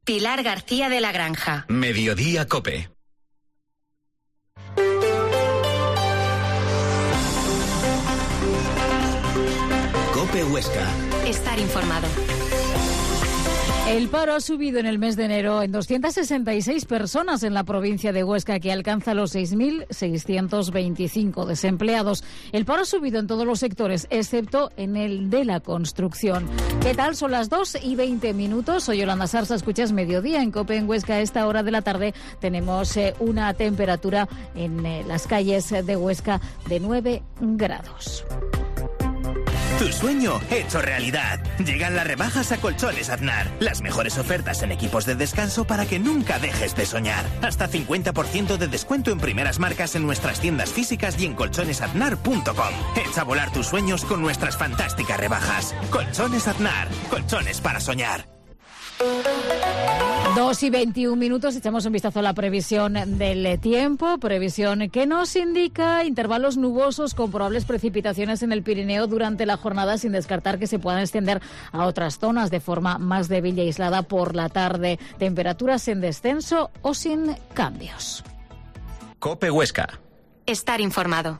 Pilar García de la Granja. Mediodía COPE. COPE Huesca. Estar informado. El paro ha subido en el mes de enero en 266 personas en la provincia de Huesca, que alcanza los 6.625 desempleados. El paro ha subido en todos los sectores, excepto en el de la construcción. ¿Qué tal? Son las 2:20. Soy Yolanda Sarsa, escuchas Mediodía en COPE en Huesca. A esta hora de la tarde tenemos una temperatura en las calles de Huesca de 9 grados. Tu sueño hecho realidad. Llegan las rebajas a Colchones Aznar. Las mejores ofertas en equipos de descanso para que nunca dejes de soñar. Hasta 50% de descuento en primeras marcas en nuestras tiendas físicas y en colchonesaznar.com. Echa a volar tus sueños con nuestras fantásticas rebajas. Colchones Aznar. Colchones para soñar. 2:21. Echamos un vistazo a la previsión del tiempo. Previsión que nos indica intervalos nubosos con probables precipitaciones en el Pirineo durante la jornada, sin descartar que se puedan extender a otras zonas de forma más débil y aislada por la tarde. Temperaturas en descenso o sin cambios. COPE Huesca. Estar informado.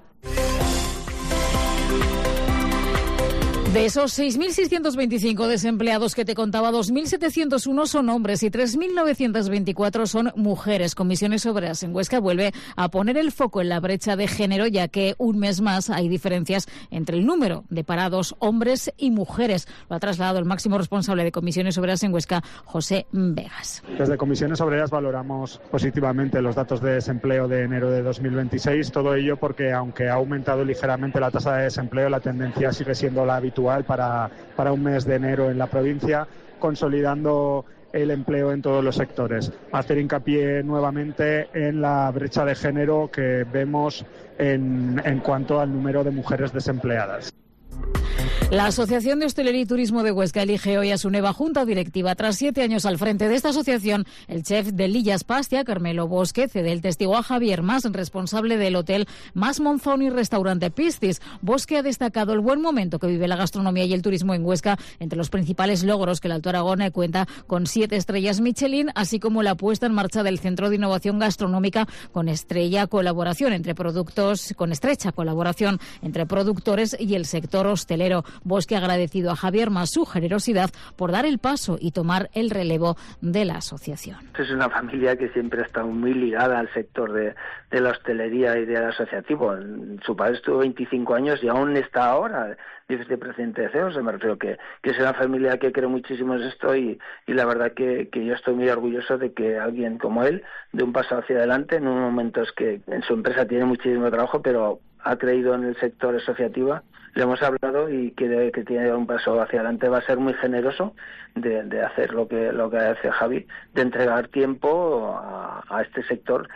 De esos 6.625 desempleados que te contaba, 2.701 son hombres y 3.924 son mujeres. Comisiones Obreras en Huesca vuelve a poner el foco en la brecha de género, ya que un mes más hay diferencias entre el número de parados hombres y mujeres. Lo ha trasladado el máximo responsable de Comisiones Obreras en Huesca, José Vegas. Desde Comisiones Obreras valoramos positivamente los datos de desempleo de enero de 2026. Todo ello porque, aunque ha aumentado ligeramente la tasa de desempleo, la tendencia sigue siendo la habitual para un mes de enero en la provincia, consolidando el empleo en todos los sectores. Hacer hincapié nuevamente en la brecha de género que vemos en cuanto al número de mujeres desempleadas. La Asociación de Hostelería y Turismo de Huesca elige hoy a su nueva junta directiva. Tras 7 años al frente de esta asociación, el chef de Lillas Pastia, Carmelo Bosque, cede el testigo a Javier Mas, responsable del hotel Mas Monzón y restaurante Piscis. Bosque ha destacado el buen momento que vive la gastronomía y el turismo en Huesca, entre los principales logros que el Alto Aragón cuenta con 7 estrellas Michelin, así como la puesta en marcha del Centro de Innovación Gastronómica con estrecha colaboración entre productores y el sector hostelero. Bosque ha agradecido a Javier Mas su generosidad por dar el paso y tomar el relevo de la asociación. Es una familia que siempre ha estado muy ligada al sector de la hostelería y del asociativo. Su padre estuvo 25 años y aún está ahora vicepresidente de CEO. Me refiero que es una familia que cree muchísimo en esto y la verdad que yo estoy muy orgulloso de que alguien como él dé un paso hacia adelante en un momento que en su empresa tiene muchísimo trabajo, pero ha creído en el sector asociativo. Le hemos hablado y que tiene un paso hacia adelante. Va a ser muy generoso de hacer lo que hace Javi, de entregar tiempo a este sector.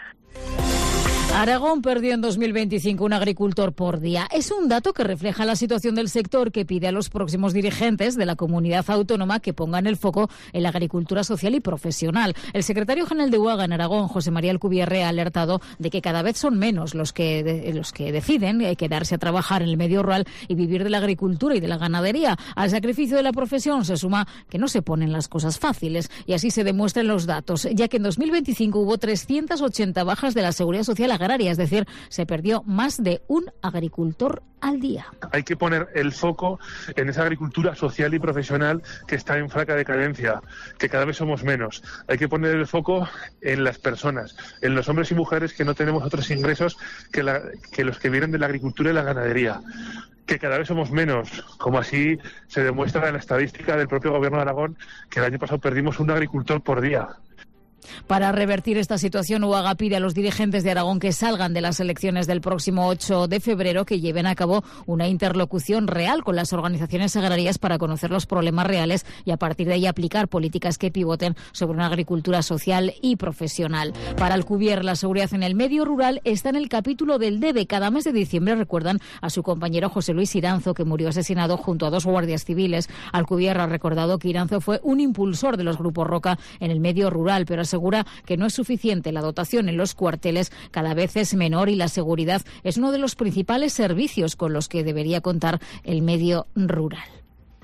Aragón perdió en 2025 un agricultor por día. Es un dato que refleja la situación del sector, que pide a los próximos dirigentes de la comunidad autónoma que pongan el foco en la agricultura social y profesional. El secretario general de UAGA en Aragón, José María Alcubierre, ha alertado de que cada vez son menos los que deciden quedarse a trabajar en el medio rural y vivir de la agricultura y de la ganadería. Al sacrificio de la profesión se suma que no se ponen las cosas fáciles, y así se demuestran los datos, ya que en 2025 hubo 380 bajas de la Seguridad Social agraria, es decir, se perdió más de un agricultor al día. Hay que poner el foco en esa agricultura social y profesional que está en flaca decadencia, que cada vez somos menos. Hay que poner el foco en las personas, en los hombres y mujeres que no tenemos otros ingresos que los que vienen de la agricultura y la ganadería, que cada vez somos menos, como así se demuestra en la estadística del propio Gobierno de Aragón, que el año pasado perdimos un agricultor por día. Para revertir esta situación, UAGA pide a los dirigentes de Aragón que salgan de las elecciones del próximo 8 de febrero, que lleven a cabo una interlocución real con las organizaciones agrarias para conocer los problemas reales y a partir de ahí aplicar políticas que pivoten sobre una agricultura social y profesional. Para Alcubierre, la seguridad en el medio rural está en el capítulo del debe. Cada mes de diciembre recuerdan a su compañero José Luis Iranzo, que murió asesinado junto a 2 guardias civiles. Alcubierre ha recordado que Iranzo fue un impulsor de los grupos Roca en el medio rural, pero asegura que no es suficiente. La dotación en los cuarteles cada vez es menor y la seguridad es uno de los principales servicios con los que debería contar el medio rural.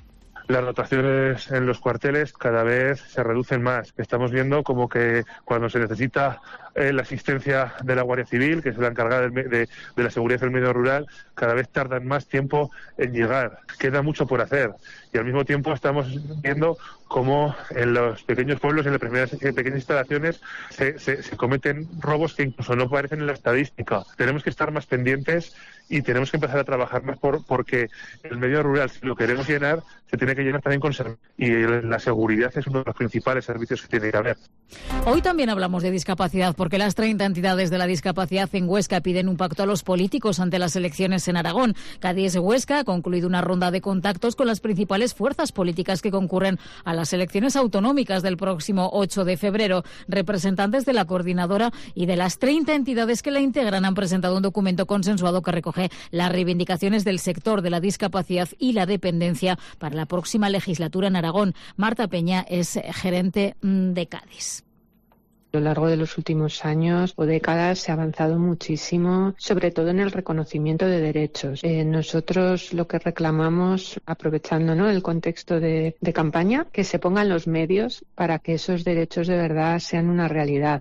las rotaciones en los cuarteles cada vez se reducen más. Estamos viendo como que cuando se necesita la asistencia de la Guardia Civil, que es la encargada de la seguridad del medio rural, cada vez tardan más tiempo en llegar. Queda mucho por hacer. Y al mismo tiempo estamos viendo cómo en los pequeños pueblos, en las pequeñas instalaciones, se cometen robos que incluso no aparecen en la estadística. Tenemos que estar más pendientes y tenemos que empezar a trabajar más porque el medio rural, si lo queremos llenar, se tiene que llenar también con servicios. Y la seguridad es uno de los principales servicios que tiene que haber. Hoy también hablamos de discapacidad, porque las 30 entidades de la discapacidad en Huesca piden un pacto a los políticos ante las elecciones en Aragón. Cádiz Huesca ha concluido una ronda de contactos con las principales fuerzas políticas que concurren a las elecciones autonómicas del próximo 8 de febrero. Representantes de la coordinadora y de las 30 entidades que la integran han presentado un documento consensuado que recoge las reivindicaciones del sector de la discapacidad y la dependencia para la próxima legislatura en Aragón. Marta Peña es gerente de Cádiz. A lo largo de los últimos años o décadas se ha avanzado muchísimo, sobre todo en el reconocimiento de derechos. Nosotros lo que reclamamos, aprovechando el contexto de campaña, que se pongan los medios para que esos derechos de verdad sean una realidad.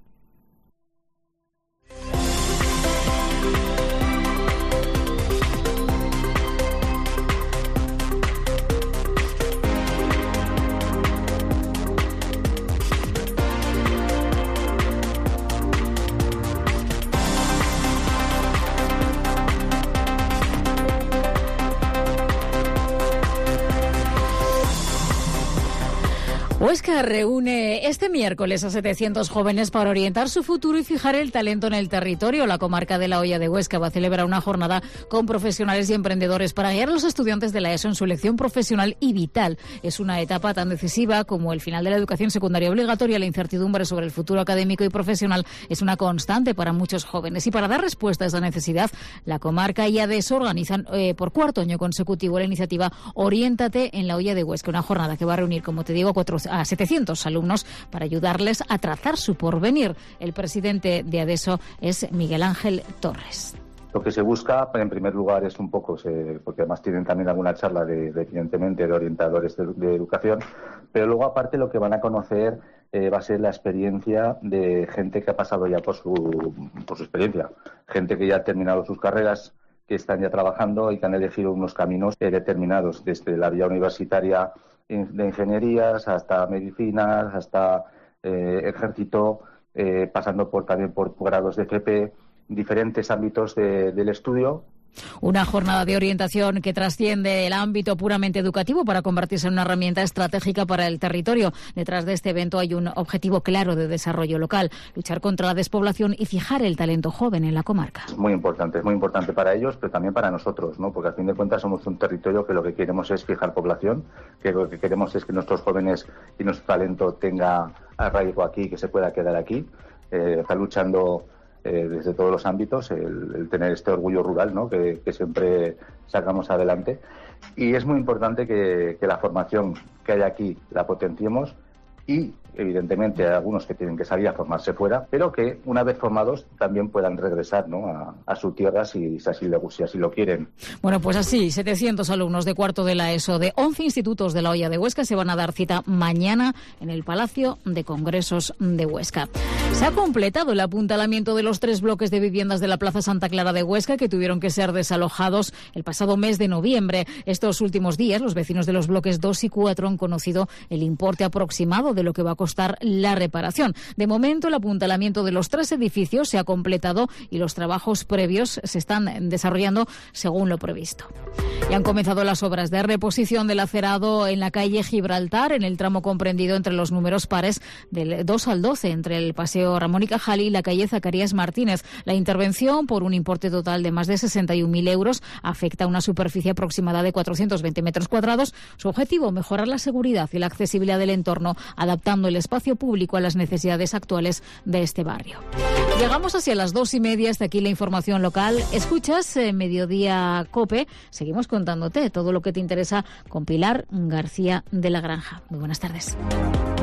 Huesca reúne este miércoles a 700 jóvenes para orientar su futuro y fijar el talento en el territorio. La comarca de La Hoya de Huesca va a celebrar una jornada con profesionales y emprendedores para guiar a los estudiantes de la ESO en su elección profesional y vital. Es una etapa tan decisiva como el final de la educación secundaria obligatoria. La incertidumbre sobre el futuro académico y profesional es una constante para muchos jóvenes. Y para dar respuesta a esta necesidad, la comarca y ADESO organizan por cuarto año consecutivo la iniciativa Oriéntate en La Hoya de Huesca, una jornada que va a reunir, como te digo, a 700 alumnos para ayudarles a trazar su porvenir. El presidente de ADESO es Miguel Ángel Torres. Lo que se busca, en primer lugar, es un poco, porque además tienen también alguna charla evidentemente, de orientadores de educación, pero luego, aparte, lo que van a conocer va a ser la experiencia de gente que ha pasado ya por su experiencia, gente que ya ha terminado sus carreras, que están ya trabajando y que han elegido unos caminos determinados, desde la vía universitaria de ingenierías hasta medicinas, hasta ejército, pasando también por grados de FP, diferentes ámbitos del estudio. Una jornada de orientación que trasciende el ámbito puramente educativo para convertirse en una herramienta estratégica para el territorio. Detrás de este evento hay un objetivo claro de desarrollo local: luchar contra la despoblación y fijar el talento joven en la comarca. Es muy importante para ellos, pero también para nosotros, ¿no? Porque al fin de cuentas somos un territorio que lo que queremos es fijar población, que lo que queremos es que nuestros jóvenes y nuestro talento tenga arraigo aquí, que se pueda quedar aquí. Está luchando desde todos los ámbitos, el tener este orgullo rural, ¿no? que siempre sacamos adelante. Y es muy importante que la formación que hay aquí la potenciemos y, evidentemente, hay algunos que tienen que salir a formarse fuera, pero que, una vez formados, también puedan regresar, ¿no? a su tierra si así lo quieren. Bueno, pues así, 700 alumnos de cuarto de la ESO de 11 institutos de La Hoya de Huesca se van a dar cita mañana en el Palacio de Congresos de Huesca. Se ha completado el apuntalamiento de los 3 bloques de viviendas de la Plaza Santa Clara de Huesca que tuvieron que ser desalojados el pasado mes de noviembre. Estos últimos días, los vecinos de los bloques 2 y 4 han conocido el importe aproximado de lo que va a costar la reparación. De momento, el apuntalamiento de los 3 edificios se ha completado y los trabajos previos se están desarrollando según lo previsto. Y han comenzado las obras de reposición del acerado en la calle Gibraltar, en el tramo comprendido entre los números pares del 2 al 12, entre el Paseo Ramón y Cajal y la calle Zacarías Martínez. La intervención, por un importe total de más de 61.000 euros, afecta a una superficie aproximada de 420 metros cuadrados. Su objetivo, mejorar la seguridad y la accesibilidad del entorno, adaptando el espacio público a las necesidades actuales de este barrio. Llegamos hacia las 2:30, hasta aquí la información local. Escuchas Mediodía COPE. Seguimos contándote todo lo que te interesa con Pilar García de la Granja. Muy buenas tardes.